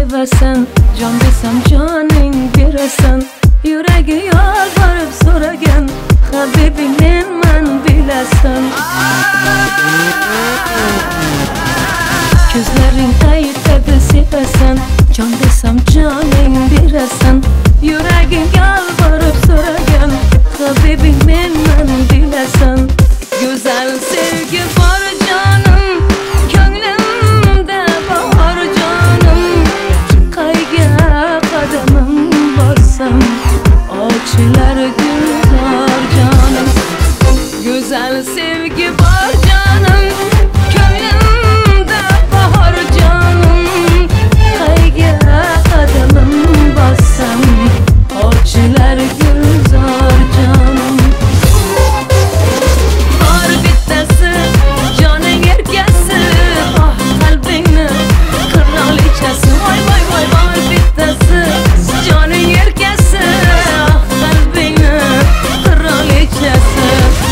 sevasan, jon desam joning berasan. Yuragi yolvorib so'ragan, habibing menman bilasan. Ko'zlaring aytadi sevasan, jon desam joning berasan. Yuraging yolvorib so'ragan, habibing menman bilasan. Go'zal sevgi bor jonim, ko'nglimda bahor jonim. Qayga qadamim bossam, ochilar gulzor jonim. Go'zal sevgi bor jonim, ko'nglimda bahor jonim. Qayga qadamim bossam, ochilar gulzor jonim. Bor bittasi joning erkasi, oh qalbingni qirolichasi. Voy voy voy, bor bittasi joning erkasi, oh qalbingni qirolichasi.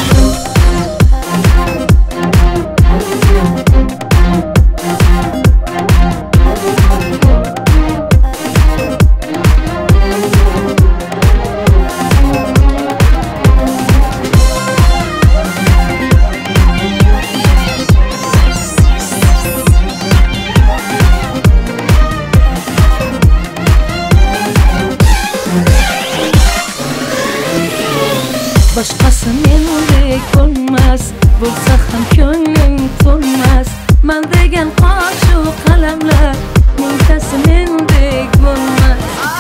Boshqasi mendek bo'lmas, bo'lsa ham ko'ngling to'lmas. Men degan qo'shiq qalamlar mingtasi mendek bo'lmas.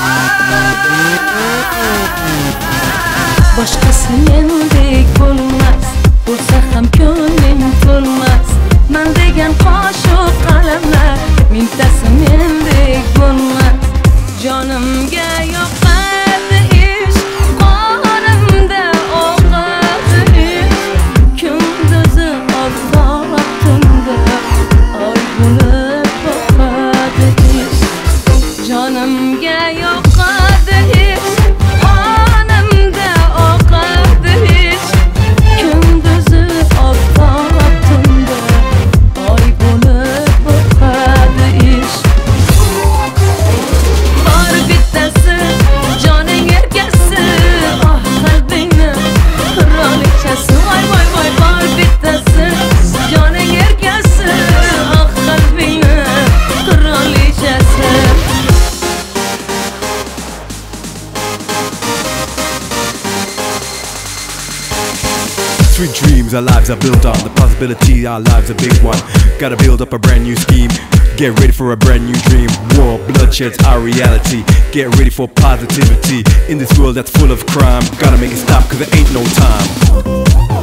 Boshqasi mendek bo'lmas, bo'lsa ham ko'ngling to'lmas. Men degan qo'shiq qalamlar mingtasi mendek bo'lmas. Jonimga yoqadi ish, qonimda oqadi ish. Kunduzi oftob tunda, oy bo'lib boqadi ish. Jonimga yoqadi ish, qonimda oqadi ish. Kunduzi oftob tunda, oy bo'lib boqadi ish. Bor bittasi joning erkasi, oh qalbingni qirolichasi. Voy voy voy, bor bittasi joning erkasi, oh qalbingni qirolichasi. Sweet dreams, our lives are built on the possibility, our lives a big one. Gotta build up a brand new scheme, get ready for a brand new dream. War, bloodshed's our reality, get ready for positivity. In this world that's full of crime, gotta make it stop cause there ain't no time.